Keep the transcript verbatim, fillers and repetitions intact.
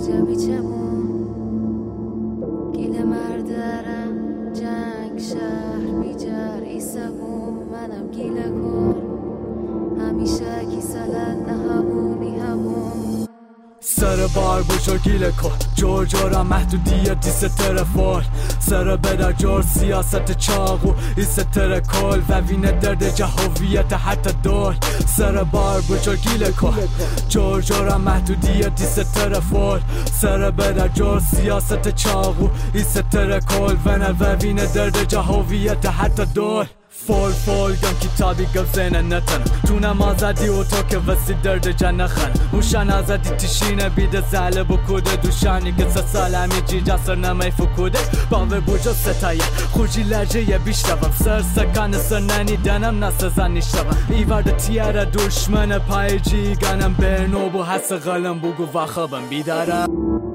جبی چمون گیل مردرم جنگ شهر بیجر ایسمون منم گیل کن همیشه کی سلد نه همونی همون سر بار بشو گیل کن جور جورا محدودیت دیست ترفال سر بدر جور سیاست چاقو ایست ترکل و وینه درد جهویت حتی دول سر بار بشو گیل کن جور جورا محدودیت دیست ترفال سر بدر جور سیاست چاقو ایست ترکل و و وینه درد جهویت حتی دول فول فول گم کتابی گف زینه نتن تو نمازدی و تو که وسی درد جنخن موشن ازدی تشینه بیده زهله بکوده دوشانی که سه سال همی جی جسر نمی فکوده باوه بوجا ستایه خوشی لرجه یه بیشتوم سر سکان سر ننی دنم نسزن نیشتوم ایورد تیاره دشمن پای جی گنم برنو بو حس غلم بگو و خوابم بیدارم